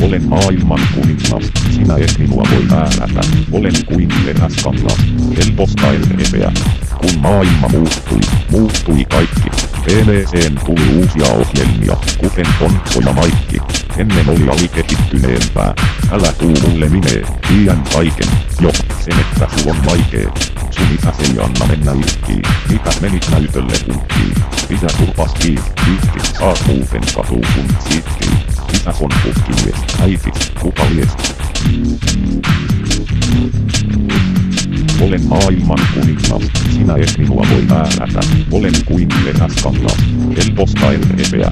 Olen maailman kuningas, sinä et minua voi määrätä. Olen kuin teräskangas, helposta en repeä. Kun maailma muuttui kaikki. TVC:n tuli uusia ohjelmia, kuten Tontso ja Maikki. Ennen oli alikehittyneempää. Älä tuu mulle minee, tiedän kaiken. Jo, sen että sul on vaikee. Sun isäs ei anna mennä irkkiin. Mitäs menit näytölle punkkiin? Isä turpas kiitti, saat muuten katuu kun siittiin. Isäs on putkimies, äitis, kukamies. Olen maailman kuningas, sinä et minua voi määrätä. Olen kuin teräskangas, helposta en repeä.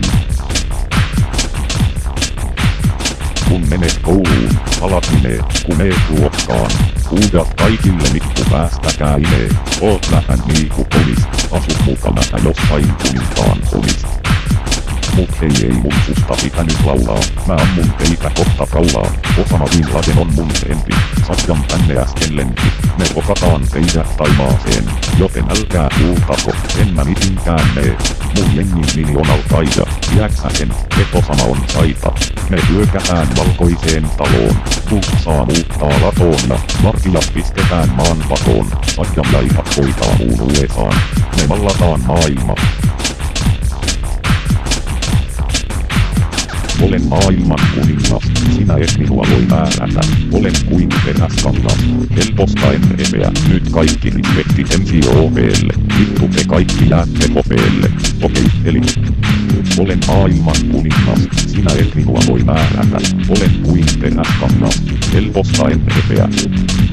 Kun menet kouluun, palat menee, kun meet luokkaan. Huudat kaikille mikku päästäkää inee. Oot vähän niinku polis, asut mukana jossain kuninkaan homis. Mut hei ei mun susta pitänyt laulaa, mä ammun teitä kohta kaulaa. Osama Bin Laden on mun empi, Saddam tänne äsken lenki. Me rokataan teidät taivaaseen, joten älkää huutako, en mä mitinkään mee. Mun jengin nimi on Al-Qaida, tiedäksä sen, et Osama on saita. Me hyökätään valkoiseen taloon, Bush saa muuttaa latoon ja vartijat pistetään maan pakoon. Saddam laivat hoitaa muun USAan, me vallataan maailma. Olen maailman kuningas, sinä et minua voi määrätä. Olen kuin teräskangas, helposta en repeä. Nyt kaikki respektit MCOP:lle, vittu te kaikki jäätte kopeelle. Okei, eli olen maailman kuningas, sinä et minua voi määrätä. Olen kuin teräskangas, helposta en repeä.